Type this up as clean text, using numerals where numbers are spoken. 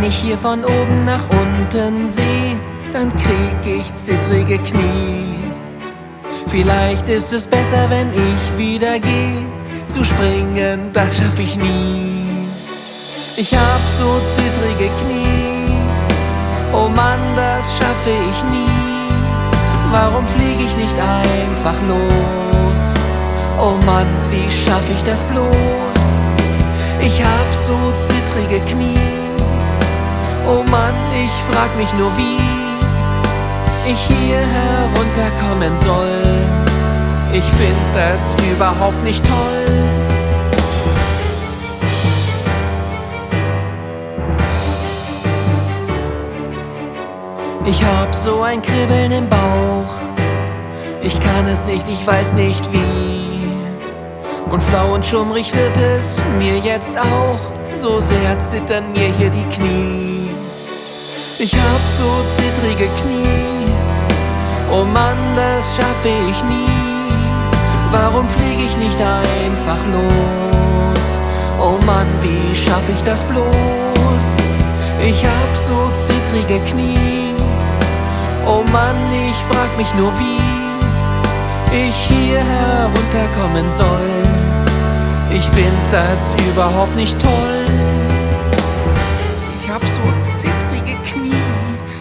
ich hier von oben nach unten seh, dann krieg ich zittrige Knie. Vielleicht ist es besser, wenn ich wieder geh. Zu springen, das schaff ich nie. Ich hab so zittrige Knie. Oh Mann, das schaffe ich nie. Warum flieg ich nicht einfach los? Oh Mann, wie schaff ich das bloß? Ich hab so zittrige Knie. Oh Mann, ich frag mich nur, wie ich hier herunterkommen soll. Ich find das überhaupt nicht toll. Ich hab so ein Kribbeln im Bauch. Ich kann es nicht, ich weiß nicht wie. Und flau und schummrig wird es mir jetzt auch. So sehr zittern mir hier die Knie. Ich hab so zittrige Knie. Oh Mann, das schaffe ich nie. Warum flieg ich nicht einfach los? Oh Mann, wie schaff ich das bloß? Ich hab so zittrige Knie. Oh Mann, ich frag mich nur, wie ich hier herunterkommen soll. Ich find das überhaupt nicht toll. Ich hab so zittrige Knie.